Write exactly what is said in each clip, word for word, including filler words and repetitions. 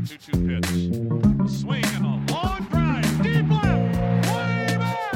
two two pitch. Swing and a long drive. Deep left. Way back.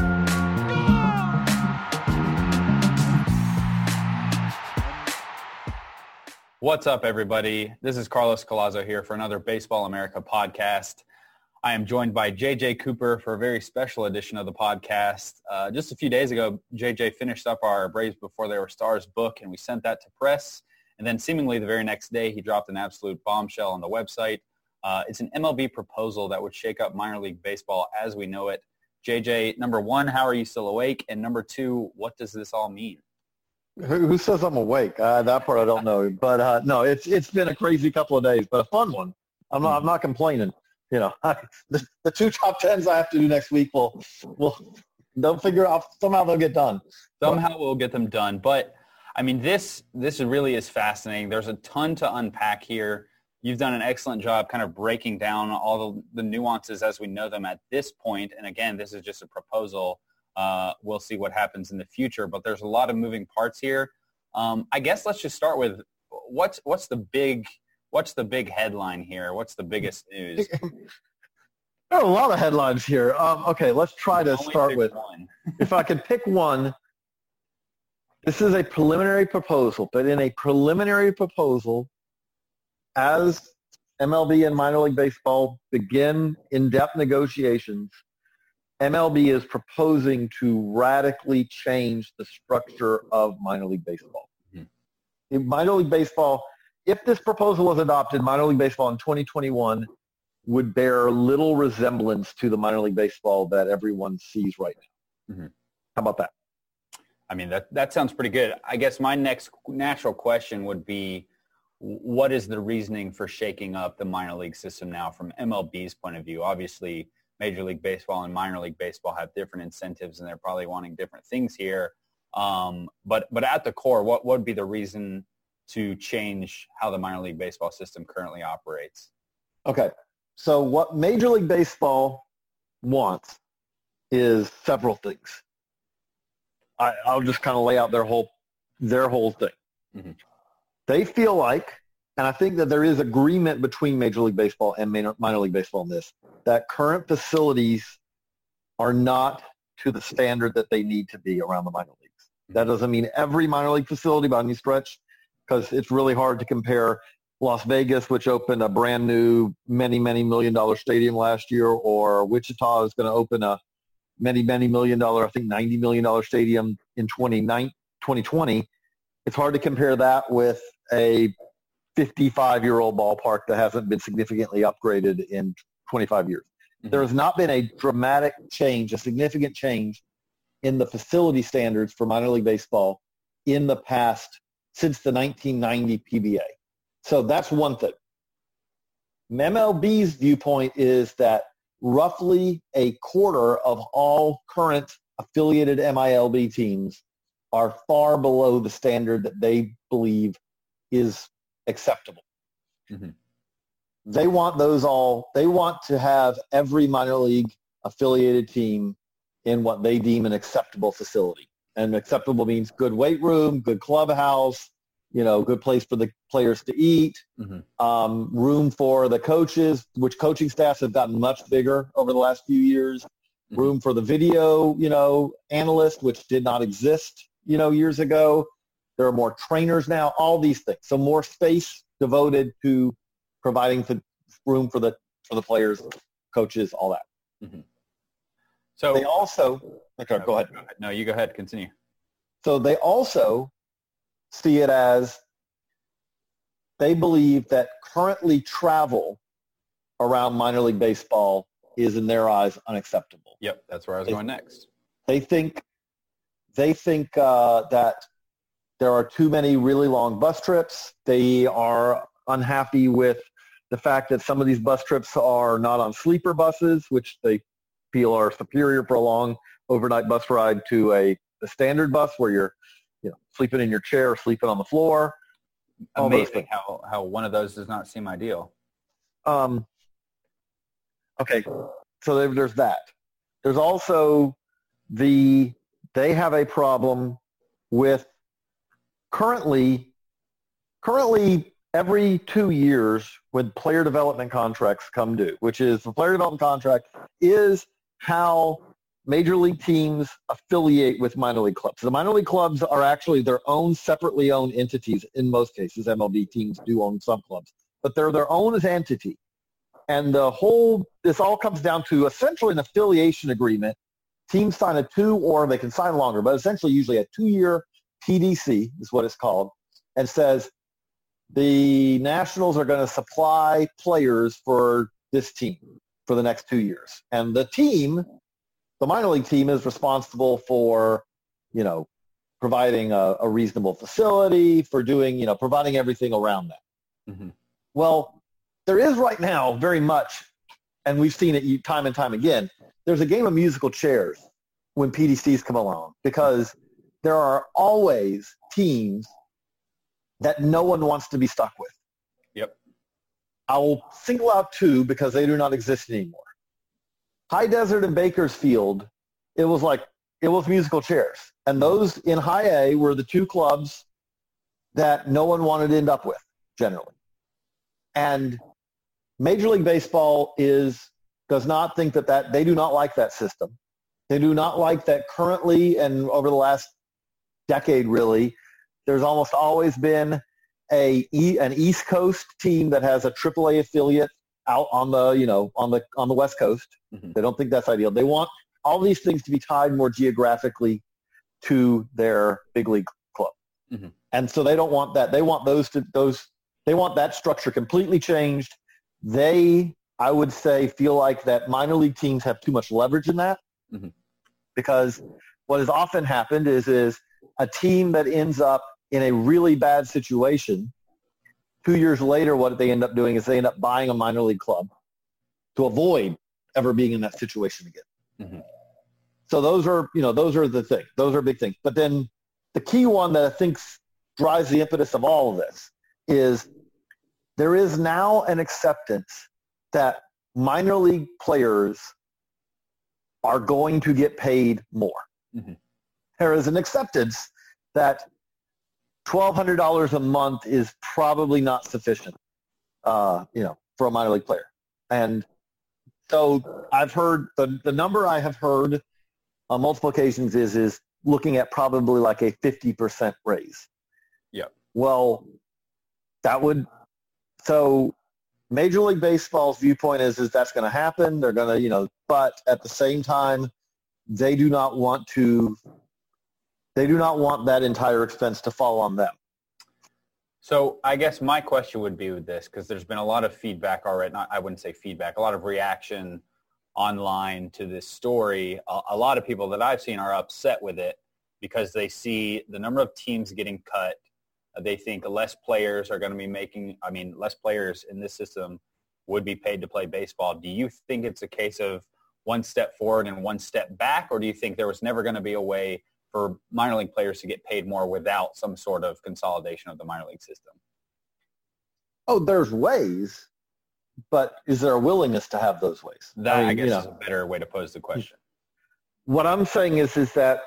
Gone. What's up, everybody? This is Carlos Collazo here for another Baseball America podcast. I am joined by J J Cooper for a very special edition of the podcast. Uh, just a few days ago, J J finished up our Braves Before They Were Stars book, and we sent that to press. And then seemingly the very next day, he dropped an absolute bombshell on the website. Uh, it's an M L B proposal that would shake up minor league baseball as we know it. J J, number one, how are you still awake? And number two, what does this all mean? Who, who says I'm awake? Uh, that part I don't know. But uh, no, it's it's been a crazy couple of days, but a fun one. I'm not I'm not complaining. You know, the, the two top tens I have to do next week will will they'll figure out somehow they'll get done. Somehow we'll get them done. But I mean, this this really is fascinating. There's a ton to unpack here. You've done an excellent job kind of breaking down all the, the nuances as we know them at this point. And again, this is just a proposal. Uh, we'll see what happens in the future. But there's a lot of moving parts here. Um, I guess let's just start with what's what's the big what's the big headline here? What's the biggest news? There are a lot of headlines here. Um, okay, let's try to Only start with one. if I could pick one. This is a preliminary proposal, but in a preliminary proposal, as M L B and minor league baseball begin in-depth negotiations, M L B is proposing to radically change the structure of minor league baseball. Mm-hmm. In minor league baseball, if this proposal was adopted, minor league baseball in twenty twenty-one would bear little resemblance to the minor league baseball that everyone sees right now. Mm-hmm. How about that? I mean, that, that sounds pretty good. I guess my next natural question would be, what is the reasoning for shaking up the minor league system now from M L B's point of view? Obviously, Major League Baseball and minor league baseball have different incentives, and they're probably wanting different things here. Um, but but at the core, what, what would be the reason to change how the minor league baseball system currently operates? Okay. So what Major League Baseball wants is several things. I, I'll just kind of lay out their whole their whole thing. Mm-hmm. They feel like, and I think that there is agreement between Major League Baseball and minor, minor League Baseball on this, that current facilities are not to the standard that they need to be around the minor leagues. Mm-hmm. That doesn't mean every minor league facility by any stretch, because it's really hard to compare Las Vegas, which opened a brand new many, many million dollar stadium last year, or Wichita is going to open a many, many million dollar, I think ninety million dollar stadium in twenty twenty. It's hard to compare that with a fifty-five-year-old ballpark that hasn't been significantly upgraded in twenty-five years. Mm-hmm. There has not been a dramatic change, a significant change in the facility standards for minor league baseball in the past since the nineteen ninety P B A. So that's one thing. M L B's viewpoint is that roughly a quarter of all current affiliated M I L B teams are far below the standard that they believe is acceptable. Mm-hmm. They want those all, they want to have every minor league affiliated team in what they deem an acceptable facility. And acceptable means good weight room, good clubhouse, you know, good place for the players to eat, mm-hmm. um, room for the coaches, which coaching staffs have gotten much bigger over the last few years, mm-hmm. room for the video, you know, analyst, which did not exist, you know, years ago. There are more trainers now, all these things. So more space devoted to providing for room for the for the players, coaches, all that. Mm-hmm. So they also, okay, no, go ahead. No, you go ahead. Continue. So they also see it as they believe that currently travel around minor league baseball is, in their eyes, unacceptable. Yep, that's where I was they, going next. They think they think uh, that there are too many really long bus trips. They are unhappy with the fact that some of these bus trips are not on sleeper buses, which they feel are superior for a long overnight bus ride to a, a standard bus where you're you know, sleeping in your chair or sleeping on the floor. Amazing how, how one of those does not seem ideal. Um, okay, so there, there's that. There's also the, they have a problem with currently, currently every two years when player development contracts come due, which is the player development contract is how major league teams affiliate with minor league clubs. So the minor league clubs are actually their own separately owned entities in most cases. M L B teams do own some clubs, but they're their own entity. And the whole, this all comes down to essentially an affiliation agreement. Teams sign a two, or they can sign longer, but essentially usually a two-year P D C is what it's called, and says the Nationals are going to supply players for this team for the next two years. And the team, the minor league team, is responsible for, you know, providing a, a reasonable facility, for doing, you know, providing everything around that. Mm-hmm. Well, there is right now very much, and we've seen it time and time again, there's a game of musical chairs when P D Cs come along, because there are always teams that no one wants to be stuck with. Yep. I will single out two because they do not exist anymore. High Desert and Bakersfield, it was like, it was musical chairs. And those in High A were the two clubs that no one wanted to end up with, generally. And Major League Baseball is does not think that that, they do not like that system. They do not like that currently, and over the last decade really, there's almost always been a an East Coast team that has a triple A affiliate out on the, you know, on the on the West Coast. Mm-hmm. They don't think that's ideal. They want all these things to be tied more geographically to their big league club. Mm-hmm. And so they don't want that. They want those to those they want that structure completely changed. They, I would say, feel like that minor league teams have too much leverage in that. Mm-hmm. Because what has often happened is is a team that ends up in a really bad situation, two years later, what they end up doing is they end up buying a minor league club to avoid ever being in that situation again. Mm-hmm. So those are, you know, those are the things. Those are big things. But then the key one that I think drives the impetus of all of this is there is now an acceptance that minor league players are going to get paid more. Mm-hmm. There is an acceptance that twelve hundred dollars a month is probably not sufficient, uh, you know, for a minor league player. And so I've heard the, the number I have heard on multiple occasions is, is looking at probably like a fifty percent raise. Yeah. Well, that would, so Major League Baseball's viewpoint is, is that's going to happen. They're going to, you know, but at the same time, they do not want to, they do not want that entire expense to fall on them. So I guess my question would be with this, because there's been a lot of feedback already, not, I wouldn't say feedback, a lot of reaction online to this story. A, a lot of people that I've seen are upset with it because they see the number of teams getting cut. They think less players are going to be making, I mean, less players in this system would be paid to play baseball. Do you think it's a case of one step forward and one step back, or do you think there was never going to be a way for minor league players to get paid more without some sort of consolidation of the minor league system? Oh, there's ways, but is there a willingness to have those ways? That, I, mean, I guess, you know, is a better way to pose the question. What I'm saying is, is that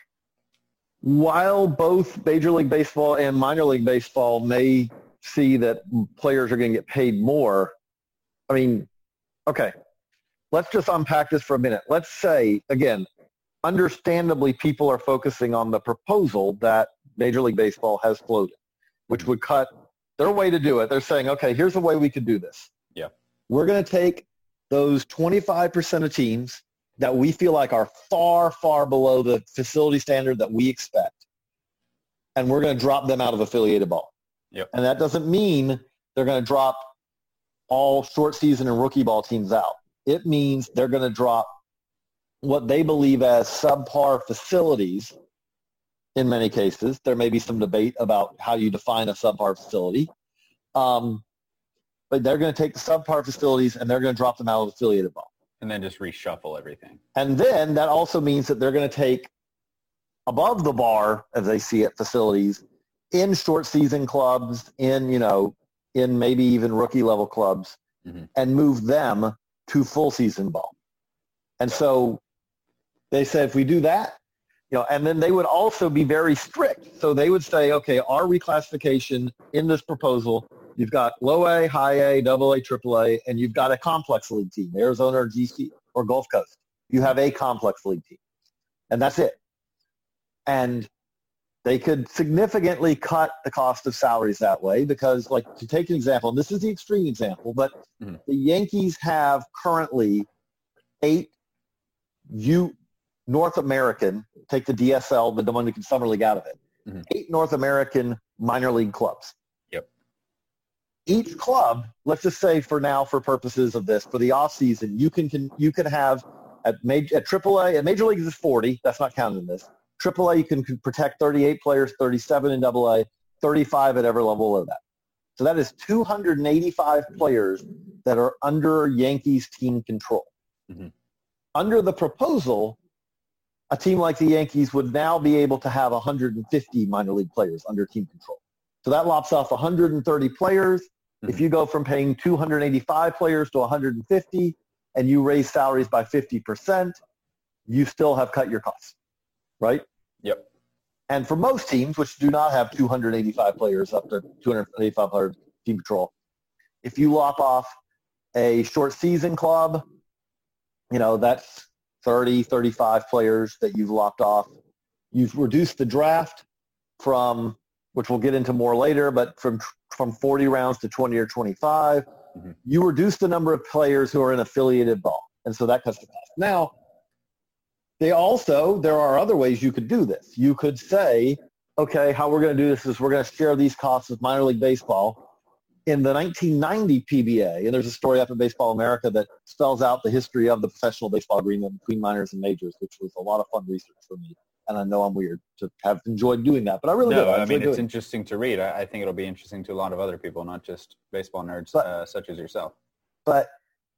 while both Major League Baseball and minor league baseball may see that players are going to get paid more, I mean, okay, let's just unpack this for a minute. Let's say, again, understandably, people are focusing on the proposal that Major League Baseball has floated, which would cut their way to do it. They're saying, okay, here's the way we could do this. Yeah. We're going to take those twenty-five percent of teams that we feel like are far, far below the facility standard that we expect, and we're going to drop them out of affiliated ball. Yep. And that doesn't mean they're going to drop all short season and rookie ball teams out. It means they're going to drop what they believe as subpar facilities. In many cases, there may be some debate about how you define a subpar facility. Um, but they're going to take the subpar facilities and they're going to drop them out of affiliated ball. And then just reshuffle everything. And then that also means that they're going to take above the bar, as they see it, facilities in short season clubs, in, you know, in maybe even rookie level clubs, mm-hmm. and move them to full season ball. And so they said, if we do that, you know, and then they would also be very strict. So they would say, okay, our reclassification in this proposal You've got low A, high A, double A, triple A, and you've got a complex league team, Arizona or G C or Gulf Coast. You have a complex league team, and that's it. And they could significantly cut the cost of salaries that way because, like, to take an example, and this is the extreme example, but mm-hmm. the Yankees have currently eight U North American, take the D S L, the Dominican Summer League out of it, mm-hmm. eight North American minor league clubs. Yep. Each club, let's just say for now, for purposes of this, for the off season, you can, can you can have at major at triple A, at Major Leagues is forty, that's not counting in this. triple A, you can protect thirty-eight players, thirty-seven in double A, thirty-five at every level below that. So that is two hundred eighty-five players that are under Yankees team control. Mm-hmm. Under the proposal, a team like the Yankees would now be able to have one hundred fifty minor league players under team control. So that lops off one hundred thirty players. Mm-hmm. If you go from paying two hundred eighty-five players to one hundred fifty and you raise salaries by fifty percent, you still have cut your costs. Right? Yep. And for most teams, which do not have two hundred eighty-five players up to two hundred eighty-five players team control, if you lop off a short season club, you know, that's thirty, thirty-five players that you've lopped off. You've reduced the draft from, which we'll get into more later, but from from forty rounds to twenty or twenty-five. Mm-hmm. You reduce the number of players who are in affiliated ball. And so that cuts the cost. Now, They also, there are other ways you could do this. You could say, okay, how we're going to do this is we're going to share these costs with minor league baseball. In the nineteen ninety P B A, and there's a story up in Baseball America that spells out the history of the professional baseball agreement between minors and majors, which was a lot of fun research for me. And I know I'm weird to have enjoyed doing that, but I really no, do. I, I mean, it's it. interesting to read. I, I think it'll be interesting to a lot of other people, not just baseball nerds but, uh, such as yourself. But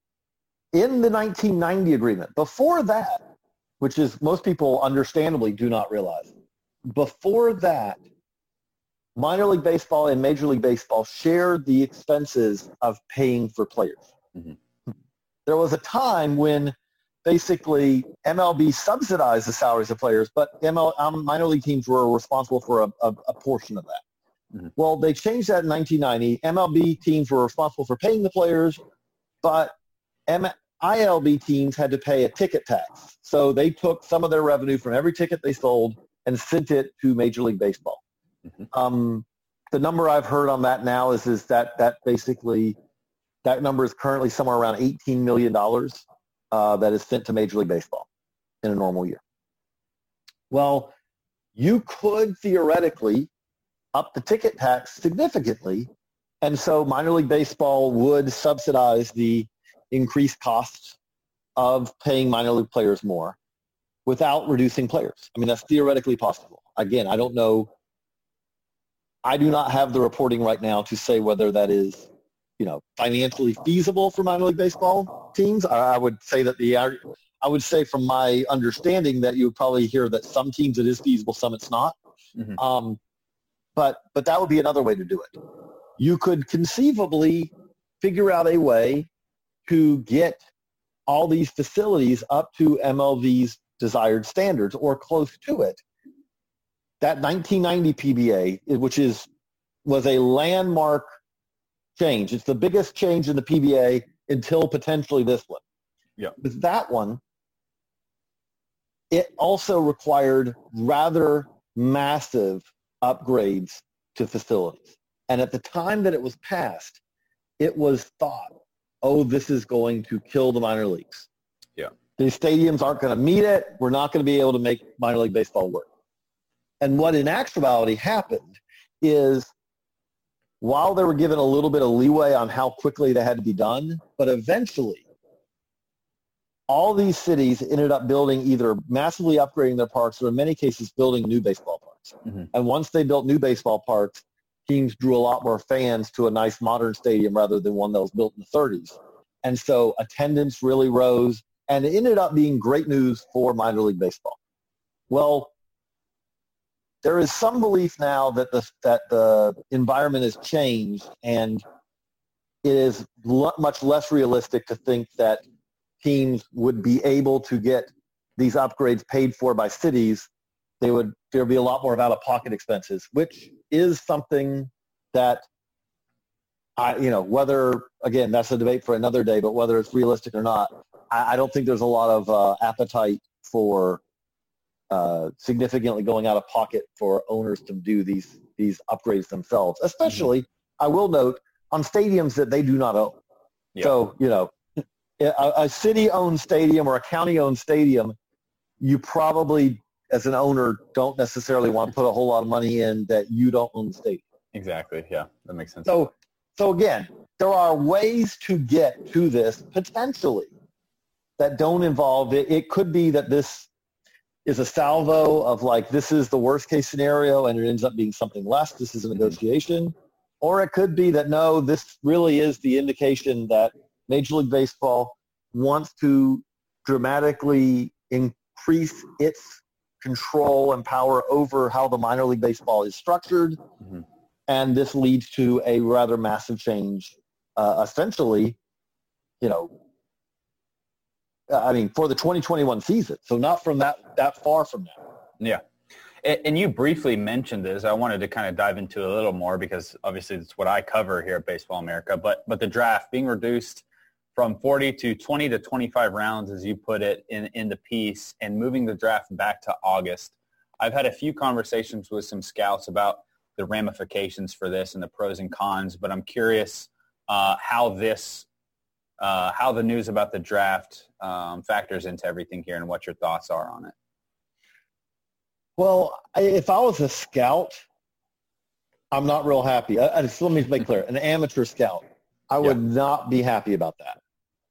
in the nineteen ninety agreement, before that, which is most people understandably do not realize, before that, minor league baseball and Major League Baseball shared the expenses of paying for players. Mm-hmm. There was a time when basically M L B subsidized the salaries of players, but M L, um, minor league teams were responsible for a, a, a portion of that. Mm-hmm. Well, they changed that in nineteen ninety. M L B teams were responsible for paying the players, but M- I L B teams had to pay a ticket tax. So they took some of their revenue from every ticket they sold and sent it to Major League Baseball. Mm-hmm. Um, the number I've heard on that now is, is that that basically, that number is currently somewhere around eighteen million dollars uh, that is sent to Major League Baseball in a normal year. Well, you could theoretically up the ticket tax significantly, and so minor league baseball would subsidize the increased costs of paying minor league players more without reducing players. I mean, that's theoretically possible. Again, I don't know. I do not have the reporting right now to say whether that is, you know, financially feasible for minor league baseball teams. I, I would say that the, I would say from my understanding that you would probably hear that some teams it is feasible, some it's not. Mm-hmm. Um, but, but that would be another way to do it. You could conceivably figure out a way to get all these facilities up to M L B's desired standards or close to it. That nineteen ninety P B A, which is was a landmark change. It's the biggest change in the P B A until potentially this one. Yeah. With that one, it also required rather massive upgrades to facilities. And at the time that it was passed, it was thought, oh, this is going to kill the minor leagues. Yeah. These stadiums aren't going to meet it. We're not going to be able to make minor league baseball work. And what in actuality happened is while they were given a little bit of leeway on how quickly they had to be done, but eventually all these cities ended up building either massively upgrading their parks or in many cases building new baseball parks. Mm-hmm. And once they built new baseball parks, teams drew a lot more fans to a nice modern stadium rather than one that was built in the thirties. And so attendance really rose, and it ended up being great news for minor league baseball. Well, there is some belief now that the, that the environment has changed, and it is l- much less realistic to think that teams would be able to get these upgrades paid for by cities. They would, there would be a lot more of out-of-pocket expenses, which is something that I, you know, whether, again, that's a debate for another day, but whether it's realistic or not, I, I don't think there's a lot of uh, appetite for uh, significantly going out of pocket for owners to do these these upgrades themselves, especially, mm-hmm. I will note, on stadiums that they do not own. Yep. So, you know, a, a city-owned stadium or a county-owned stadium, you probably, as an owner, don't necessarily want to put a whole lot of money in that you don't own the stadium. Exactly. Yeah, that makes sense. So, so again, there are ways to get to this potentially that don't involve it. It could be that this is a salvo of like, this is the worst case scenario and it ends up being something less. This is a negotiation. Or it could be that, no, this really is the indication that Major League Baseball wants to dramatically increase its control and power over how the minor league baseball is structured. Mm-hmm. And this leads to a rather massive change, uh, essentially, you know, I mean, for the twenty twenty-one season. So not from that, that far from now. Yeah. And, and you briefly mentioned this. I wanted to kind of dive into it a little more because obviously it's what I cover here at Baseball America. But but the draft being reduced from forty to twenty to twenty-five rounds, as you put it in, in the piece, and moving the draft back to August. I've had a few conversations with some scouts about the ramifications for this and the pros and cons, but I'm curious uh, how this, uh, how the news about the draft um, factors into everything here and what your thoughts are on it. Well, if I was a scout, I'm not real happy. I, I just, let me make clear, an amateur scout, I would yeah. not be happy about that.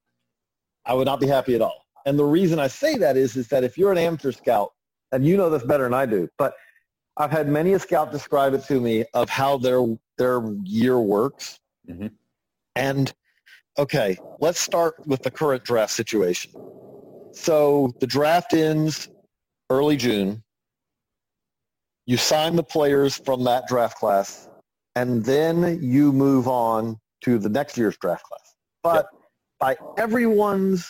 I would not be happy at all. And the reason I say that is, is that if you're an amateur scout, and you know this better than I do, but I've had many a scout describe it to me of how their their year works. Mm-hmm. And, okay, let's start with the current draft situation. So the draft ends early June. You sign the players from that draft class, and then you move on to the next year's draft class. But yep. by everyone's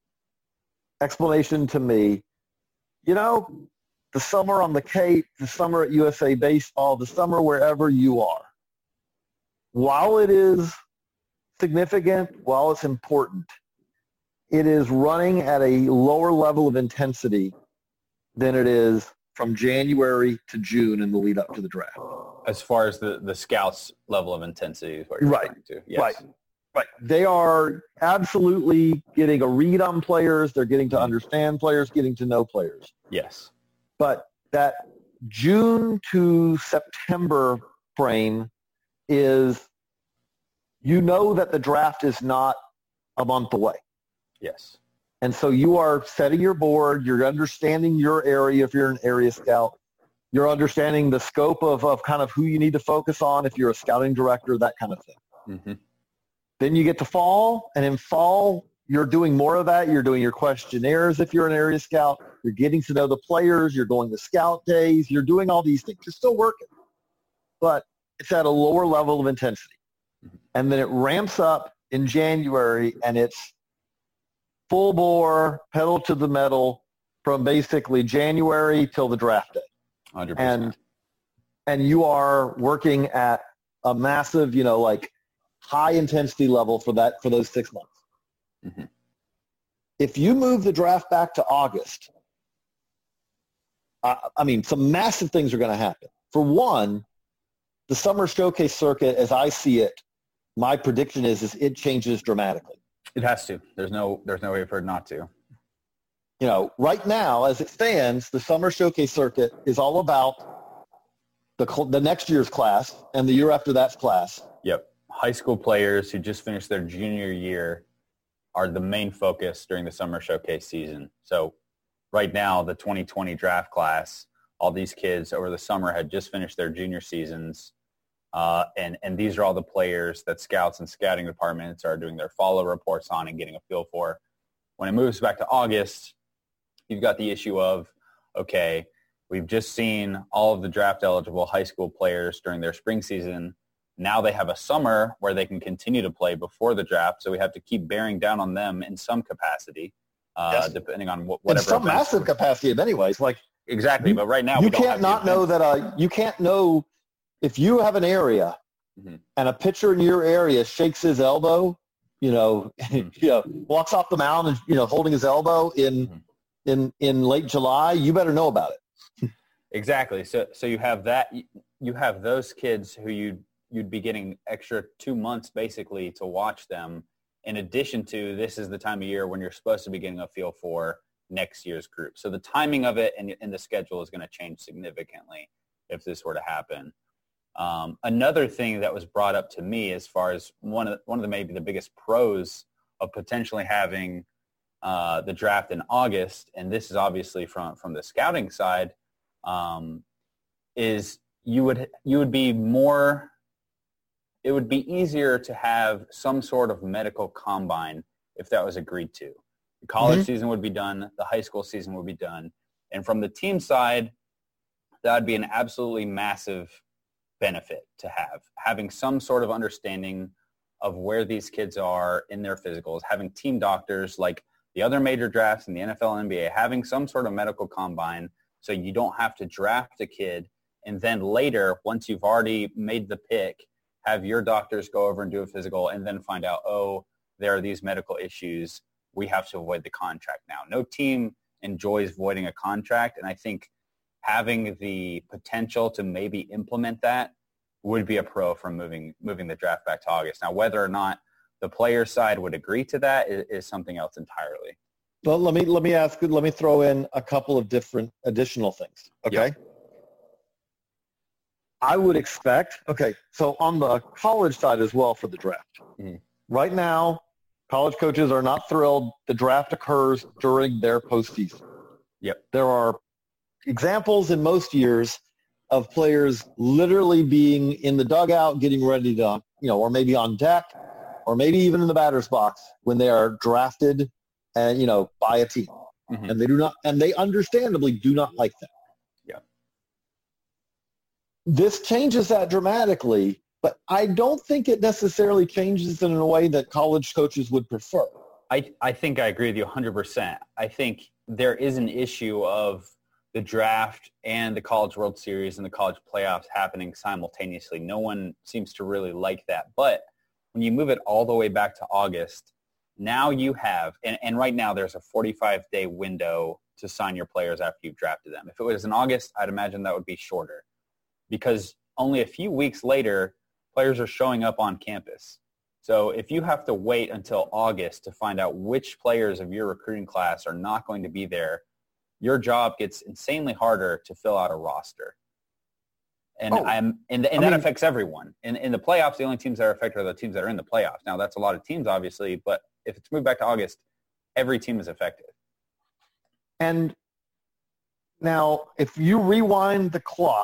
explanation to me, you know, the summer on the Cape, the summer at U S A Baseball, the summer wherever you are, while it is significant, while it's important, it is running at a lower level of intensity than it is from January to June in the lead up to the draft. As far as the, the scouts' level of intensity is what you're right. referring to. Yes. Right. Right. They are absolutely getting a read on players. They're getting to understand players, getting to know players. Yes. But that June to September frame is, you know that the draft is not a month away. Yes. And so you are setting your board. You're understanding your area if you're an area scout. You're understanding the scope of, of kind of who you need to focus on if you're a scouting director, that kind of thing. Mm-hmm. Then you get to fall, and in fall, you're doing more of that. You're doing your questionnaires if you're an area scout. You're getting to know the players. You're going to scout days. You're doing all these things. You're still working, but it's at a lower level of intensity. Mm-hmm. And then it ramps up in January, and it's full bore, pedal to the metal from basically January till the draft day. one hundred percent. And, and you are working at a massive, you know, like high intensity level for that, for those six months. Mm-hmm. If you move the draft back to August, uh, I mean, some massive things are going to happen. For one, the summer showcase circuit, as I see it, my prediction is, is it changes dramatically. It has to. There's no, there's no way for it not to. You know, right now, as it stands, the summer showcase circuit is all about the the next year's class and the year after that's class. Yep. High school players who just finished their junior year are the main focus during the summer showcase season. So right now, the twenty twenty draft class, all these kids over the summer had just finished their junior seasons. Uh, and, and these are all the players that scouts and scouting departments are doing their follow reports on and getting a feel for. When it moves back to August, you've got the issue of, okay, we've just seen all of the draft eligible high school players during their spring season. Now they have a summer where they can continue to play before the draft, so we have to keep bearing down on them in some capacity, uh, yes. depending on what, whatever. In some massive capacity in many ways. Like, exactly, but right now you we don't can't have not know that uh, you can't know if you have an area mm-hmm. and a pitcher in your area shakes his elbow, you know, mm-hmm. you know, walks off the mound and, you know, holding his elbow in, mm-hmm. in, in late July, you better know about it. Exactly. So, so you have that, you have those kids who you'd, you'd be getting extra two months basically to watch them. In addition to, this is the time of year when you're supposed to be getting a feel for next year's group. So the timing of it and, and the schedule is going to change significantly if this were to happen. Um, another thing that was brought up to me as far as one of the, one of the maybe the biggest pros of potentially having uh, the draft in August, and this is obviously from from the scouting side, um, is you would you would be more. It would be easier to have some sort of medical combine if that was agreed to. The college mm-hmm. season would be done. The high school season would be done. And from the team side, that would be an absolutely massive benefit to have. Having some sort of understanding of where these kids are in their physicals, having team doctors like the other major drafts in the N F L and N B A, having some sort of medical combine so you don't have to draft a kid and then later, once you've already made the pick, have your doctors go over and do a physical and then find out, oh, there are these medical issues. We have to avoid the contract now. No team enjoys voiding a contract, and I think having the potential to maybe implement that would be a pro from moving moving the draft back to August. Now, whether or not the player side would agree to that is, is something else entirely. Well, let me let me ask. Let me throw in a couple of different additional things. Okay. Yep. I would expect, okay, so on the college side as well for the draft. Mm-hmm. Right now, college coaches are not thrilled the draft occurs during their postseason. Yep. There are examples in most years of players literally being in the dugout getting ready to, you know, or maybe on deck, or maybe even in the batter's box when they are drafted and, you know, by a team. Mm-hmm. And they do not, and they understandably do not like that. This changes that dramatically, but I don't think it necessarily changes it in a way that college coaches would prefer. I, I think I agree with you one hundred percent. I think there is an issue of the draft and the College World Series and the college playoffs happening simultaneously. No one seems to really like that. But when you move it all the way back to August, now you have, and, and right now there's a forty-five day window to sign your players after you've drafted them. If it was in August, I'd imagine that would be shorter, because only a few weeks later, players are showing up on campus. So if you have to wait until August to find out which players of your recruiting class are not going to be there, your job gets insanely harder to fill out a roster. And oh, I'm and, and I that mean, affects everyone. In, in the playoffs, the only teams that are affected are the teams that are in the playoffs. Now, that's a lot of teams, obviously, but if it's moved back to August, every team is affected. And now, if you rewind the clock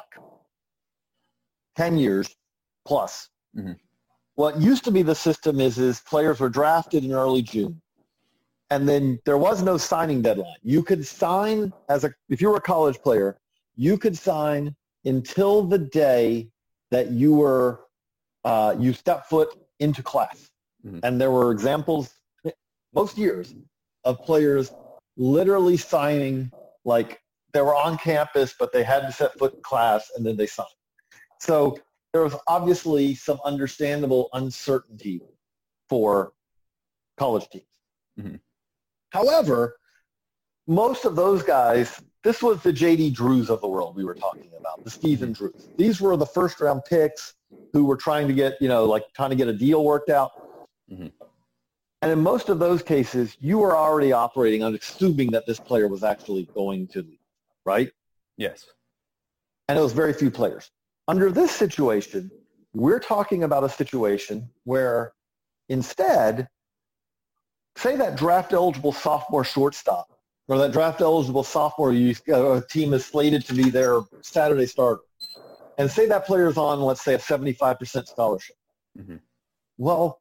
ten years plus, mm-hmm. what used to be the system is, is players were drafted in early June. And then there was no signing deadline. You could sign as a, if you were a college player, you could sign until the day that you were, uh, you stepped foot into class. Mm-hmm. And there were examples most years of players literally signing, like they were on campus, but they had to set foot in class and then they signed. So there was obviously some understandable uncertainty for college teams. Mm-hmm. However, most of those guys, this was the J D Drews of the world we were talking about, the Stephen Drews. These were the first round picks who were trying to get, you know, like trying to get a deal worked out. Mm-hmm. And in most of those cases, you were already operating on assuming that this player was actually going to leave, right? Yes. And it was very few players. Under this situation, we're talking about a situation where instead, say that draft-eligible sophomore shortstop or that draft-eligible sophomore you, uh, team is slated to be their Saturday starter, and say that player is on, let's say, a seventy-five percent scholarship. Mm-hmm. Well,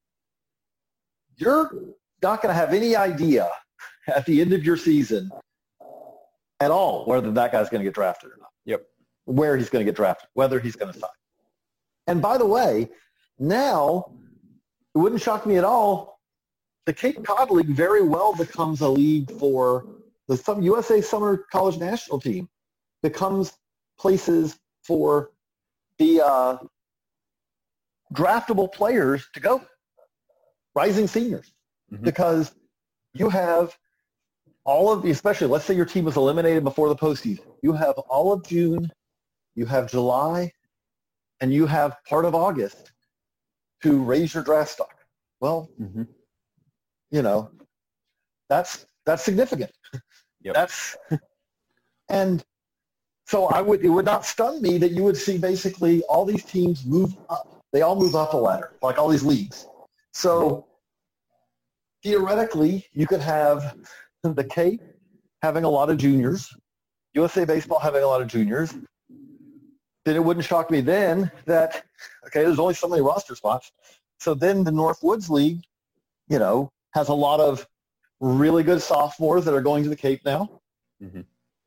you're not going to have any idea at the end of your season at all whether that guy's going to get drafted or not. Yep. Where he's going to get drafted, whether he's going to sign. And by the way, now, it wouldn't shock me at all, the Cape Cod League very well becomes a league for the some U S A Summer College National Team, becomes places for the uh, draftable players to go, rising seniors, mm-hmm. because you have all of the, especially let's say your team was eliminated before the postseason. You have all of June, you have July, and you have part of August to raise your draft stock. Well, mm-hmm. you know, that's that's significant. Yep. That's and so I would it would not stun me that you would see basically all these teams move up. They all move up a ladder, like all these leagues. So theoretically, you could have the Cape having a lot of juniors, U S A Baseball having a lot of juniors. Then it wouldn't shock me then that, okay, there's only so many roster spots. So then the Northwoods League, you know, has a lot of really good sophomores that are going to the Cape now. Mm-hmm.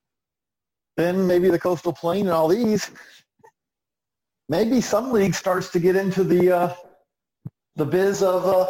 Then maybe the Coastal Plain and all these. Maybe some league starts to get into the uh, the biz of uh,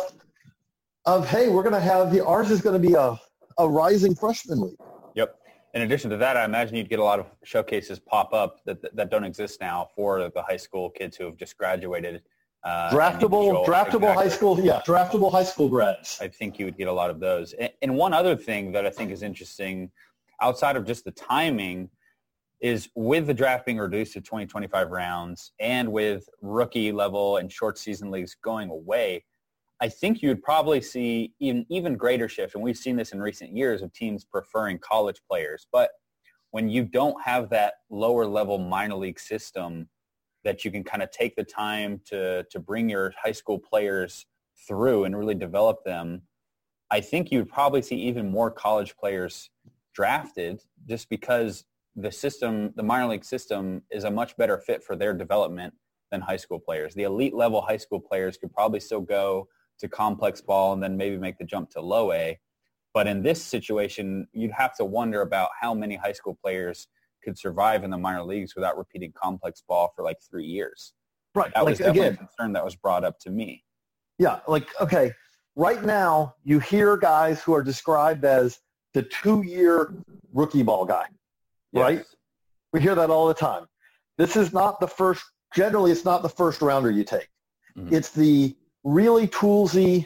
of hey, we're going to have the ours is going to be a a rising freshman league. Yep. In addition to that, I imagine you'd get a lot of showcases pop up that that don't exist now for the high school kids who have just graduated. Uh, draftable, draftable exactly. high school, yeah, draftable high school grads. I think you would get a lot of those. And, and one other thing that I think is interesting, outside of just the timing, is with the draft being reduced to twenty, twenty-five rounds and with rookie level and short season leagues going away, I think you would probably see an even greater shift, and we've seen this in recent years, of teams preferring college players. But when you don't have that lower level minor league system that you can kind of take the time to to bring your high school players through and really develop them, I think you'd probably see even more college players drafted just because the system, the minor league system, is a much better fit for their development than high school players. The elite level high school players could probably still go to complex ball and then maybe make the jump to low A. But in this situation, you'd have to wonder about how many high school players could survive in the minor leagues without repeating complex ball for like three years. Right. That like, was definitely again, a concern that was brought up to me. Yeah. Like, okay, right now you hear guys who are described as the two-year rookie ball guy, yes. right? We hear that all the time. This is not the first, generally it's not the first rounder you take. Mm-hmm. It's the really toolsy,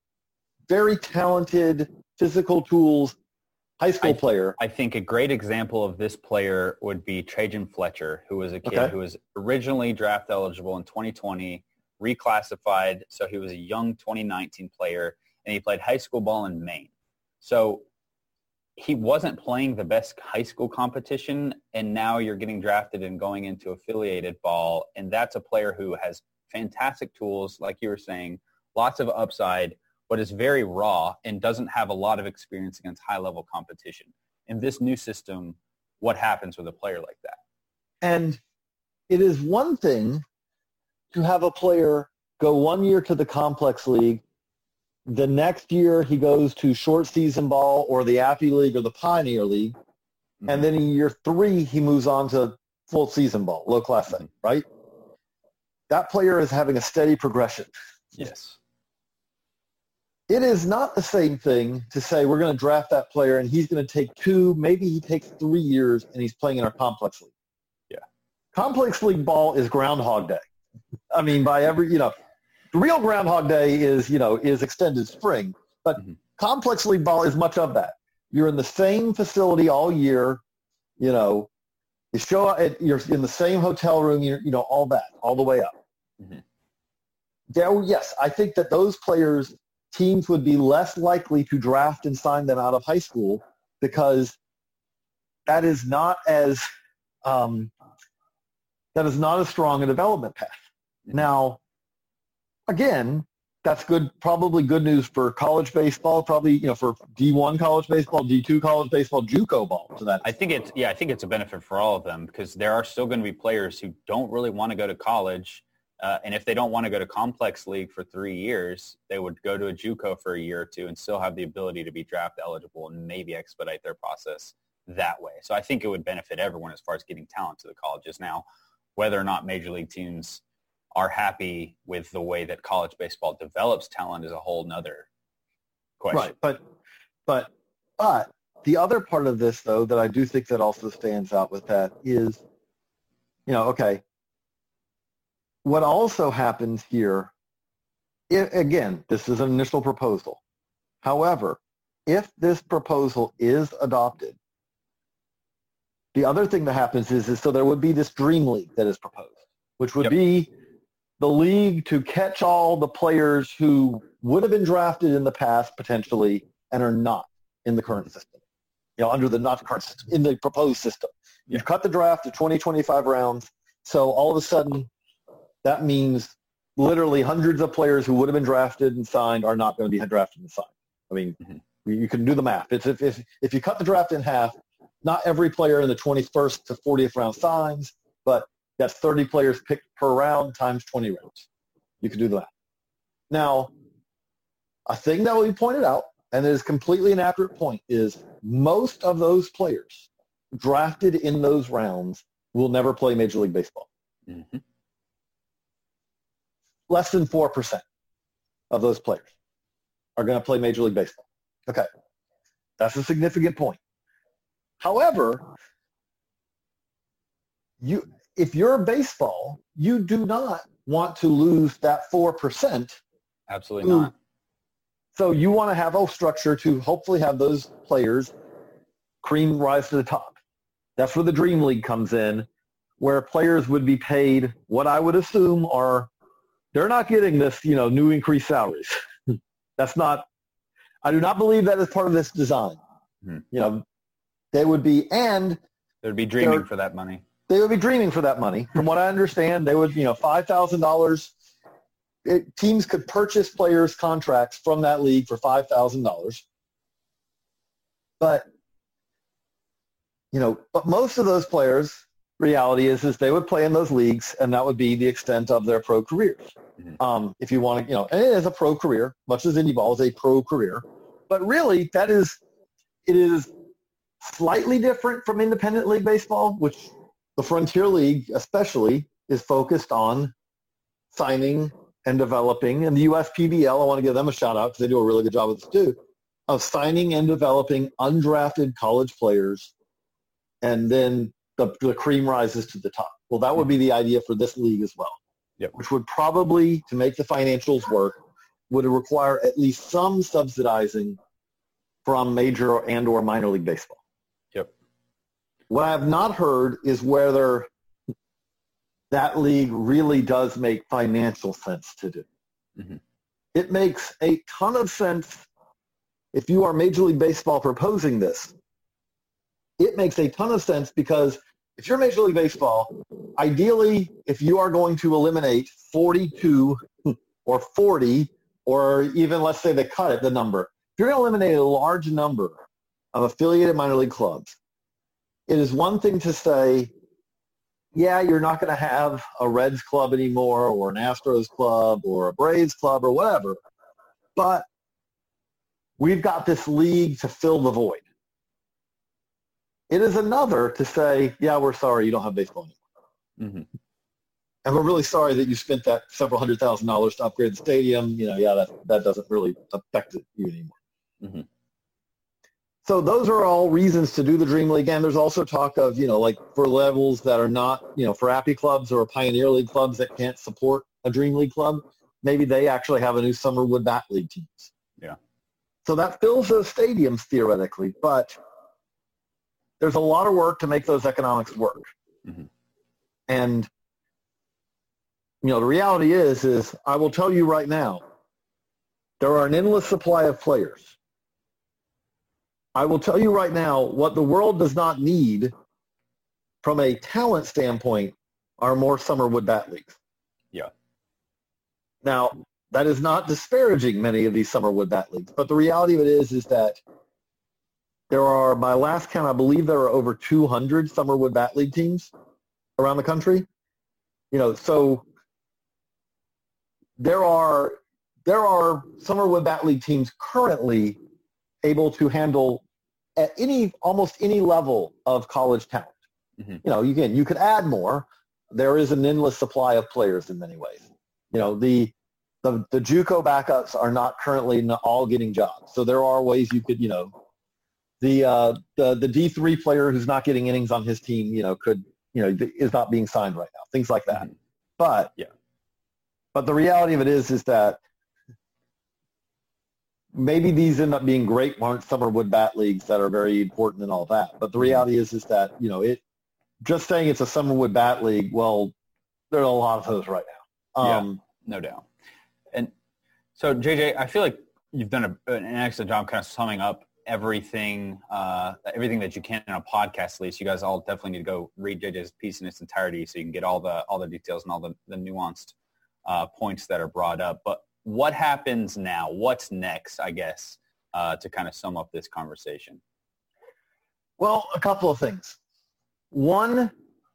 very talented physical tools high school I, player. I think a great example of this player would be Trajan Fletcher, who was a kid okay. who was originally draft eligible in twenty twenty, reclassified, so he was a young twenty nineteen player, and he played high school ball in Maine. So he wasn't playing the best high school competition, and now you're getting drafted and going into affiliated ball, and that's a player who has fantastic tools, like you were saying, lots of upside, but is very raw and doesn't have a lot of experience against high-level competition. In this new system, what happens with a player like that? And it is one thing to have a player go one year to the complex league, the next year he goes to short season ball or the Appy League or the Pioneer League, mm-hmm. and then in year three he moves on to full season ball, low class A, right? That player is having a steady progression. Yes. It is not the same thing to say we're going to draft that player and he's going to take two, maybe he takes three years and he's playing in our complex league. Yeah. Complex league ball is Groundhog Day. I mean, by every, you know, the real Groundhog Day is, you know, is extended spring, but mm-hmm. complex league ball is much of that. You're in the same facility all year, you know, you show up, you're in the same hotel room, you you know, all that, all the way up. Mm-hmm. There, yes, I think that those players, teams would be less likely to draft and sign them out of high school because that is not as um, that is not as strong a development path. Now, again, that's good, probably good news for college baseball, probably, you know, for D one college baseball, D two college baseball, JUCO ball. To that, I think it's yeah, I think it's a benefit for all of them because there are still going to be players who don't really want to go to college. Uh, and if they don't want to go to complex league for three years, they would go to a JUCO for a year or two and still have the ability to be draft eligible and maybe expedite their process that way. So I think it would benefit everyone as far as getting talent to the colleges. Now, whether or not major league teams are happy with the way that college baseball develops talent is a whole nother question. Right, but but but the other part of this, though, that I do think that also stands out with that is, you know, okay, what also happens here, if, again, this is an initial proposal. However, if this proposal is adopted, the other thing that happens is, is so there would be this dream league that is proposed, which would yep. be the league to catch all the players who would have been drafted in the past potentially and are not in the current system, you know, under the not current system, in the proposed system. You've yeah. cut the draft to twenty, twenty-five rounds. So all of a sudden that means literally hundreds of players who would have been drafted and signed are not going to be drafted and signed. I mean, mm-hmm. you can do the math. It's if, if, if you cut the draft in half, not every player in the twenty-first to fortieth round signs, but that's thirty players picked per round times twenty rounds. You can do that. Now, a thing that will be pointed out, and it is completely an accurate point, is most of those players drafted in those rounds will never play Major League Baseball. Mm-hmm. Less than four percent of those players are going to play Major League Baseball. Okay. That's a significant point. However, you, if you're baseball, you do not want to lose that four percent. Absolutely who, not. So you want to have a structure to hopefully have those players cream rise to the top. That's where the Dream League comes in, where players would be paid what I would assume are, they're not getting this, you know, new increased salaries. That's not, I do not believe that is part of this design. Hmm. You know, they would be, and they would be dreaming for that money. They would be dreaming for that money. From what I understand, they would, you know, five thousand dollars. It, teams could purchase players' contracts from that league for five thousand dollars. But, you know, but most of those players, reality is, is they would play in those leagues, and that would be the extent of their pro careers. Mm-hmm. Um, if you want to, you know, and it is a pro career, much as indie ball is a pro career. But really, that is, it is slightly different from independent league baseball, which the Frontier League especially is focused on signing and developing. And the U S P B L, I want to give them a shout out because they do a really good job with this too, of signing and developing undrafted college players, and then the, the cream rises to the top. Well, that would be the idea for this league as well, yep. which would probably, to make the financials work, would require at least some subsidizing from major and or minor league baseball. Yep. What I have not heard is whether that league really does make financial sense to do. Mm-hmm. It makes a ton of sense if you are Major League Baseball proposing this. It makes a ton of sense because if you're Major League Baseball, ideally, if you are going to eliminate forty-two or forty, or even let's say they cut it, the number, if you're going to eliminate a large number of affiliated minor league clubs, it is one thing to say, yeah, you're not going to have a Reds club anymore, or an Astros club, or a Braves club, or whatever, but we've got this league to fill the void. It is another to say, yeah, we're sorry you don't have baseball anymore. Mm-hmm. And we're really sorry that you spent that several hundred thousand dollars to upgrade the stadium. You know, yeah, that, that doesn't really affect it you anymore. Mm-hmm. So those are all reasons to do the Dream League. And there's also talk of, you know, like for levels that are not, you know, for Appy clubs or Pioneer League clubs that can't support a Dream League club, maybe they actually have a new Summerwood Bat League teams. Yeah. So that fills those stadiums theoretically, but there's a lot of work to make those economics work. Mm-hmm. And, you know, the reality is, is I will tell you right now, there are an endless supply of players. I will tell you right now, what the world does not need from a talent standpoint are more Summerwood Bat Leagues. Yeah. Now, that is not disparaging many of these Summerwood Bat Leagues, but the reality of it is, is that there are, by last count, I believe there are over two hundred Summerwood Bat League teams around the country. You know, so there are there are Summerwood Bat League teams currently able to handle at any almost any level of college talent. Mm-hmm. You know, again, you could add more. There is an endless supply of players in many ways. You know, the the the JUCO backups are not currently not all getting jobs, so there are ways you could, you know, the uh, the the D three player who's not getting innings on his team, you know, could, you know, is not being signed right now. Things like that. Mm-hmm. But yeah, But the reality of it is, is that maybe these end up being great summer wood bat leagues that are very important and all that. But the reality is, is that, you know, it just saying it's a summer wood bat league, well, there are a lot of those right now. Um, yeah, no doubt. And so, J J, I feel like you've done a, an excellent job kind of summing up everything, uh, everything that you can in a podcast. At least you guys all definitely need to go read J J's piece in its entirety so you can get all the all the details and all the, the nuanced uh, points that are brought up. But what happens now? What's next, I guess, uh, to kind of sum up this conversation? Well, a couple of things. One,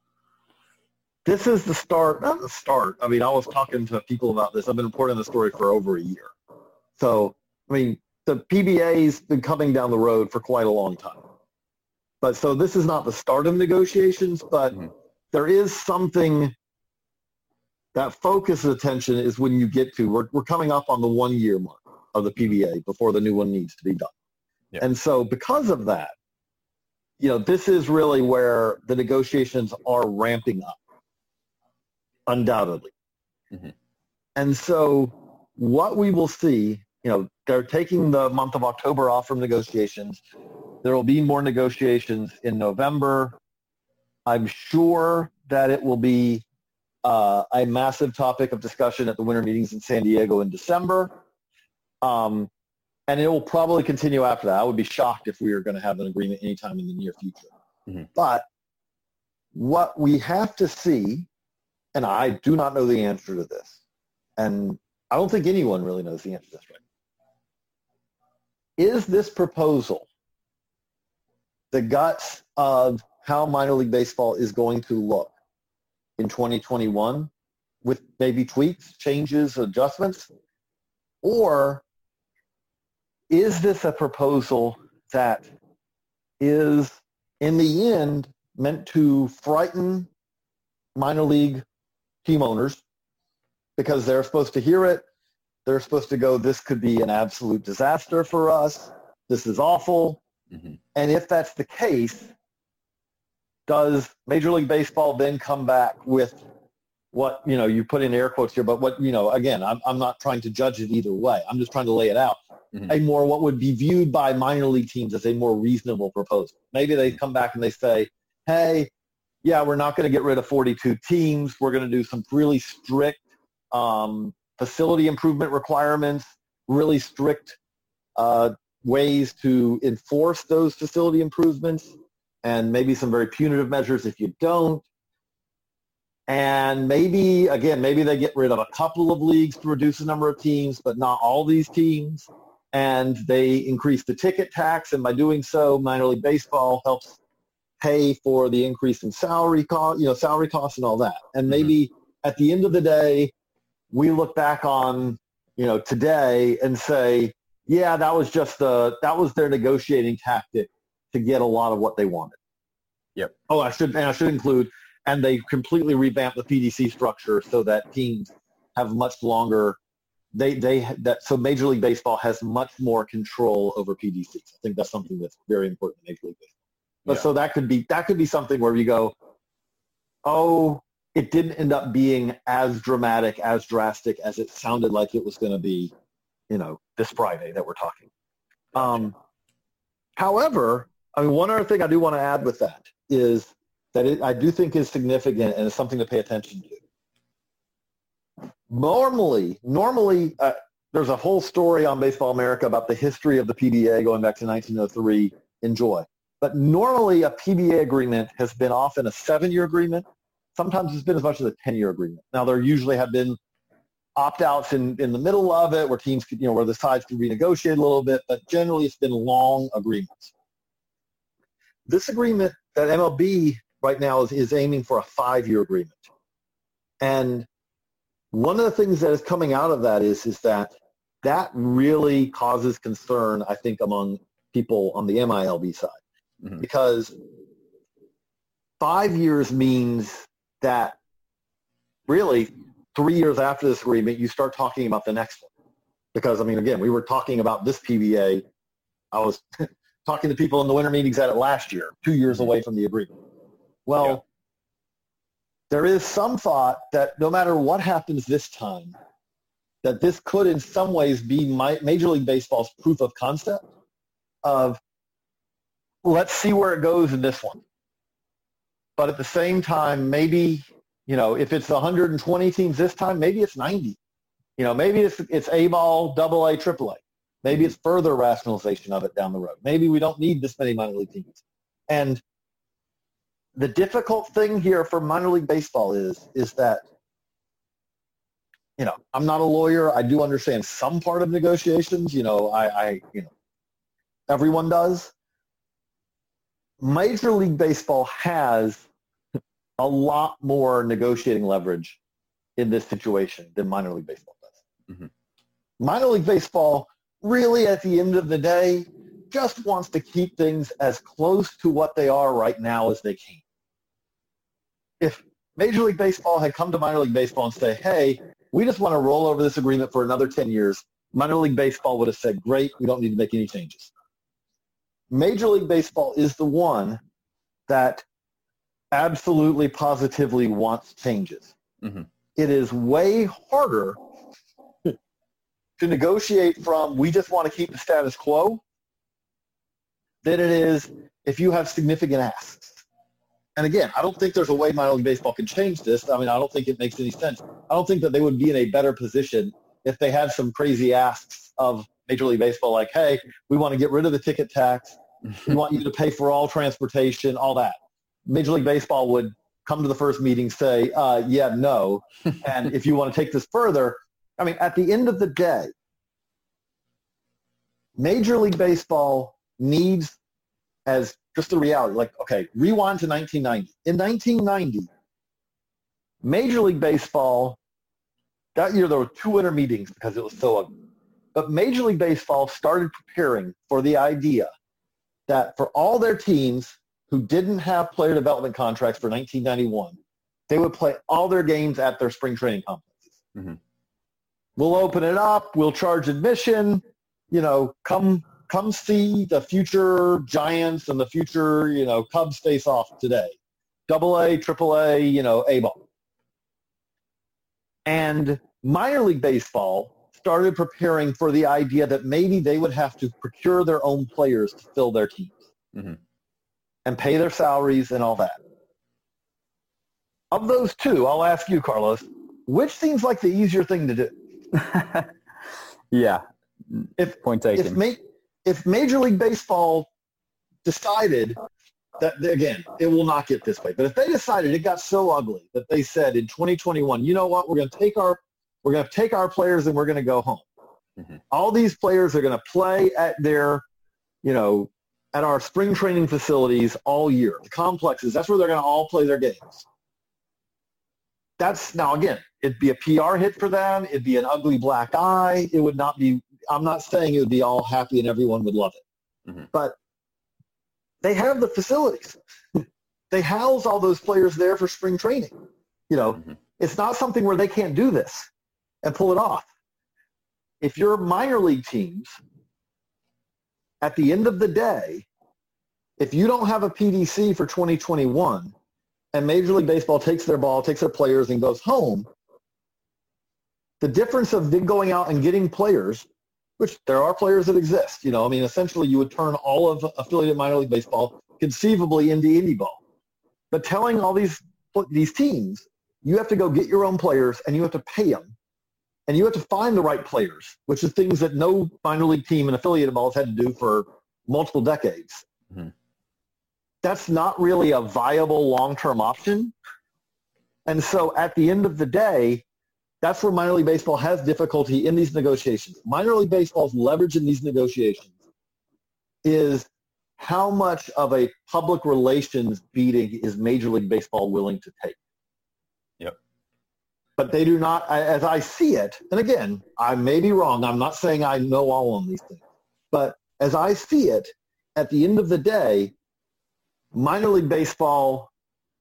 this is the start, not the start. I mean, I was talking to people about this. I've been reporting the story for over a year. So, I mean, the P B A's been coming down the road for quite a long time. But so this is not the start of negotiations, but mm-hmm. there is something that focuses attention is when you get to, we're, we're coming up on the one year mark of the P B A before the new one needs to be done. Yeah. And so because of that, you know, this is really where the negotiations are ramping up, undoubtedly. Mm-hmm. And so what we will see, you know, they're taking the month of October off from negotiations. There will be more negotiations in November. I'm sure that it will be uh, a massive topic of discussion at the winter meetings in San Diego in December. Um, and it will probably continue after that. I would be shocked if we were going to have an agreement anytime in the near future. Mm-hmm. But what we have to see, and I do not know the answer to this, and I don't think anyone really knows the answer to this right now, is this proposal the guts of how minor league baseball is going to look in twenty twenty-one with maybe tweaks, changes, adjustments? Or is this a proposal that is, in the end, meant to frighten minor league team owners because they're supposed to hear it? They're supposed to go, this could be an absolute disaster for us. This is awful. Mm-hmm. And if that's the case, does Major League Baseball then come back with what, you know, you put in air quotes here, but what, you know, again, I'm, I'm not trying to judge it either way. I'm just trying to lay it out. Mm-hmm. A more, what would be viewed by minor league teams as a more reasonable proposal. Maybe they come back and they say, hey, yeah, we're not going to get rid of forty-two teams. We're going to do some really strict um, facility improvement requirements, really strict uh, ways to enforce those facility improvements, and maybe some very punitive measures if you don't. And maybe, again, maybe they get rid of a couple of leagues to reduce the number of teams, but not all these teams. And they increase the ticket tax, and by doing so, minor league baseball helps pay for the increase in salary cost, you know, salary costs and all that. And maybe mm-hmm. at the end of the day, we look back on, you know, today and say, yeah, that was just the, that was their negotiating tactic to get a lot of what they wanted. Yep. Oh, I should, and I should include, and they completely revamped the P D C structure so that teams have much longer, they, they, that, so Major League Baseball has much more control over P D Cs. I think that's something that's very important in Major League Baseball. But yeah. so that could be, that could be something where you go, oh, it didn't end up being as dramatic, as drastic as it sounded like it was going to be, you know, this Friday that we're talking. Um, however, I mean, one other thing I do want to add with that is that it, I do think is significant and is something to pay attention to. Normally, normally uh, there's a whole story on Baseball America about the history of the P B A going back to nineteen oh three. Enjoy. But normally a P B A agreement has been often a seven-year agreement. Sometimes it's been as much as a ten-year agreement. Now, there usually have been opt-outs in, in the middle of it where teams could, you know, where the sides could renegotiate a little bit, but generally it's been long agreements. This agreement that M L B right now is, is aiming for a five-year agreement. And one of the things that is coming out of that is, is that that really causes concern, I think, among people on the M I L B side. Mm-hmm. Because five years means that really three years after this agreement, you start talking about the next one. Because, I mean, again, we were talking about this P B A. I was talking to people in the winter meetings at it last year, two years away from the agreement. Well, yeah. There is some thought that no matter what happens this time, that this could in some ways be my, Major League Baseball's proof of concept of let's see where it goes in this one. But at the same time, maybe, you know, if it's one hundred twenty teams this time, maybe it's ninety. You know, maybe it's it's A-ball, double A, triple A. Maybe it's further rationalization of it down the road. Maybe we don't need this many minor league teams. And the difficult thing here for minor league baseball is, is that, you know, I'm not a lawyer. I do understand some part of negotiations. You know, I, I you know, everyone does. Major League Baseball has a lot more negotiating leverage in this situation than minor league baseball does. Mm-hmm. Minor league baseball really, at the end of the day, just wants to keep things as close to what they are right now as they can. If Major League Baseball had come to minor league baseball and say, hey, we just want to roll over this agreement for another ten years, minor league baseball would have said, great, we don't need to make any changes. Major League Baseball is the one that absolutely positively wants changes. Mm-hmm. It is way harder to negotiate from we just want to keep the status quo than it is if you have significant asks. And again, I don't think there's a way minor league baseball can change this. I mean, I don't think it makes any sense. I don't think that they would be in a better position if they had some crazy asks of Major League Baseball like, hey, we want to get rid of the ticket tax. We want you to pay for all transportation, all that. Major League Baseball would come to the first meeting, say, uh, yeah, no. And if you want to take this further, I mean, at the end of the day, Major League Baseball needs, as just a reality, like, okay, rewind to nineteen ninety. In nineteen ninety, Major League Baseball, that year there were two winter meetings because it was so ugly. But Major League Baseball started preparing for the idea that for all their teams who didn't have player development contracts for nineteen ninety-one, they would play all their games at their spring training complexes. Mm-hmm. We'll open it up. We'll charge admission. You know, come come see the future Giants and the future, you know, Cubs face off today. Double A, triple A, you know, A-ball. And minor league baseball started preparing for the idea that maybe they would have to procure their own players to fill their teams. Mm-hmm. And pay their salaries and all that. Of those two, I'll ask you, Carlos, which seems like the easier thing to do? Yeah, if, point taken. If, ma- if Major League Baseball decided that, again, it will not get this way, but if they decided it got so ugly that they said in twenty twenty-one, you know what, we're going to take our we're going to take our players and we're going to go home. Mm-hmm. All these players are going to play at their, you know, at our spring training facilities all year. The complexes, that's where they're going to all play their games. That's, now again, it'd be a P R hit for them. It'd be an ugly black eye. It would not be, I'm not saying it would be all happy and everyone would love it. Mm-hmm. But they have the facilities. They house all those players there for spring training. You know, mm-hmm. It's not something where they can't do this and pull it off. If you're minor league teams, at the end of the day, if you don't have a P D C for twenty twenty-one and Major League Baseball takes their ball, takes their players, and goes home, the difference of them going out and getting players, which there are players that exist, you know, I mean, essentially you would turn all of affiliated minor league baseball conceivably into indie ball. But telling all these these teams, you have to go get your own players and you have to pay them. And you have to find the right players, which is things that no minor league team in affiliated ball has had to do for multiple decades. Mm-hmm. That's not really a viable long-term option. And so at the end of the day, that's where minor league baseball has difficulty in these negotiations. Minor league baseball's leverage in these negotiations is how much of a public relations beating is Major League Baseball willing to take. Yep. But they do not, as I see it, and again, I may be wrong. I'm not saying I know all on these things. But as I see it, at the end of the day, minor league baseball,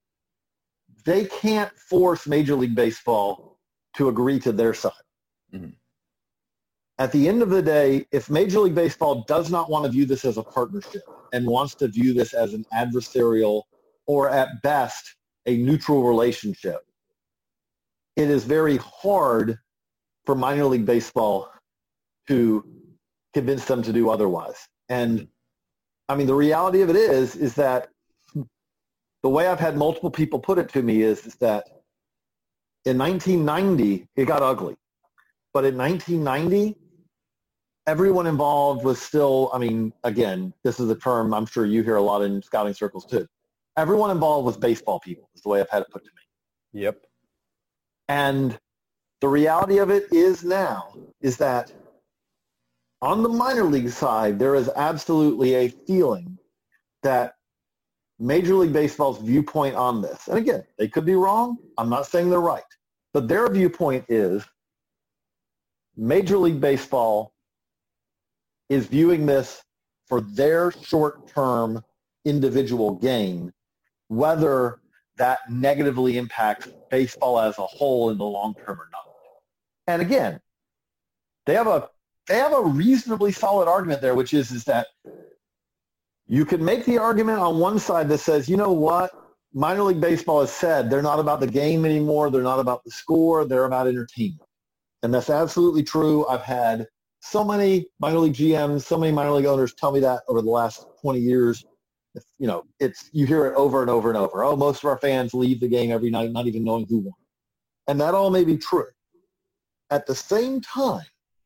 they can't force Major League Baseball to agree to their side. Mm-hmm. At the end of the day, if Major League Baseball does not want to view this as a partnership and wants to view this as an adversarial or at best a neutral relationship, it is very hard for minor league baseball to convince them to do otherwise. And I mean, the reality of it is, is that the way I've had multiple people put it to me is, is that in nineteen ninety, it got ugly. But in nineteen ninety, everyone involved was still, I mean, again, this is a term I'm sure you hear a lot in scouting circles too. Everyone involved was baseball people, is the way I've had it put to me. Yep. And the reality of it is now is that on the minor league side, there is absolutely a feeling that Major League Baseball's viewpoint on this, and again, they could be wrong. I'm not saying they're right. But their viewpoint is Major League Baseball is viewing this for their short-term individual gain, whether that negatively impacts baseball as a whole in the long term or not. And again, they have a they have a reasonably solid argument there, which is, is that you can make the argument on one side that says, you know what, minor league baseball has said they're not about the game anymore, they're not about the score, they're about entertainment. And that's absolutely true. I've had so many minor league G Ms, so many minor league owners tell me that over the last twenty years. You know, it's you hear it over and over and over. Oh, most of our fans leave the game every night not even knowing who won. And that all may be true. At the same time,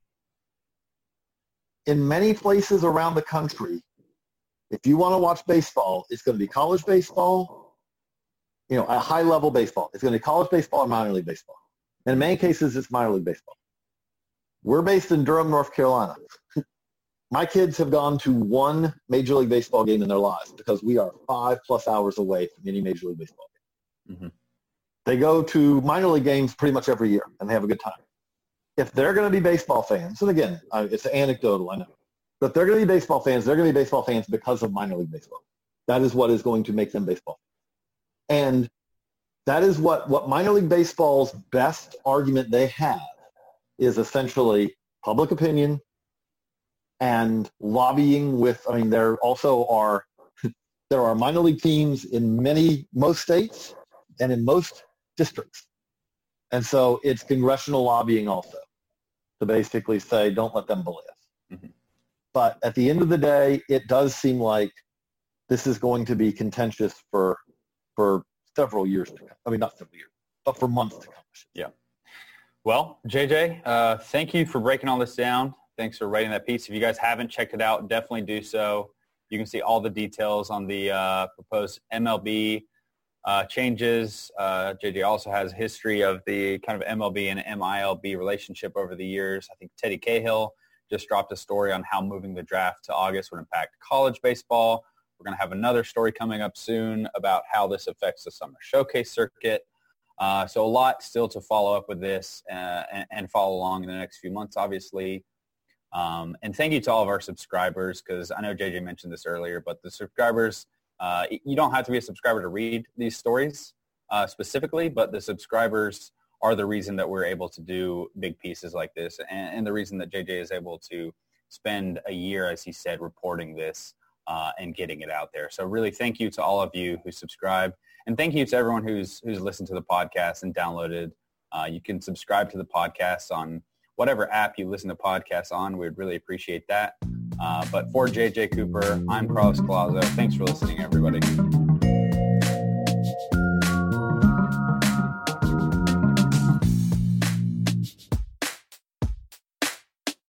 in many places around the country, if you want to watch baseball, it's going to be college baseball, you know, a high-level baseball. It's going to be college baseball or minor league baseball. And in many cases, it's minor league baseball. We're based in Durham, North Carolina. My kids have gone to one Major League Baseball game in their lives because we are five-plus hours away from any Major League Baseball game. Mm-hmm. They go to minor league games pretty much every year, and they have a good time. If they're going to be baseball fans, and again, it's anecdotal, I know, but if they're going to be baseball fans, they're going to be baseball fans because of minor league baseball. That is what is going to make them baseball fans. And that is what, what minor league baseball's best argument they have is essentially public opinion and lobbying with, I mean, there also are, there are minor league teams in many, most states and in most districts. And so it's congressional lobbying also to basically say, don't let them bully us. Mm-hmm. But at the end of the day, it does seem like this is going to be contentious for for several years to come. I mean, not several years, but for months to come. Yeah. Well, J J, uh, thank you for breaking all this down. Thanks for writing that piece. If you guys haven't checked it out, definitely do so. You can see all the details on the uh, proposed M L B uh, changes. Uh, J J also has a history of the kind of M L B and M I L B relationship over the years. I think Teddy Cahill just dropped a story on how moving the draft to August would impact college baseball. We're going to have another story coming up soon about how this affects the summer showcase circuit. Uh, so a lot still to follow up with this uh, and, and follow along in the next few months, obviously. Um, and thank you to all of our subscribers, because I know J J mentioned this earlier, but the subscribers, uh, you don't have to be a subscriber to read these stories uh, specifically, but the subscribers are the reason that we're able to do big pieces like this, and, and the reason that J J is able to spend a year, as he said, reporting this uh, and getting it out there. So really thank you to all of you who subscribe, and thank you to everyone who's who's listened to the podcast and downloaded. Uh, you can subscribe to the podcast on whatever app you listen to podcasts on. We'd really appreciate that. Uh, but for J J Cooper, I'm Carlos Collazo. Thanks for listening, everybody.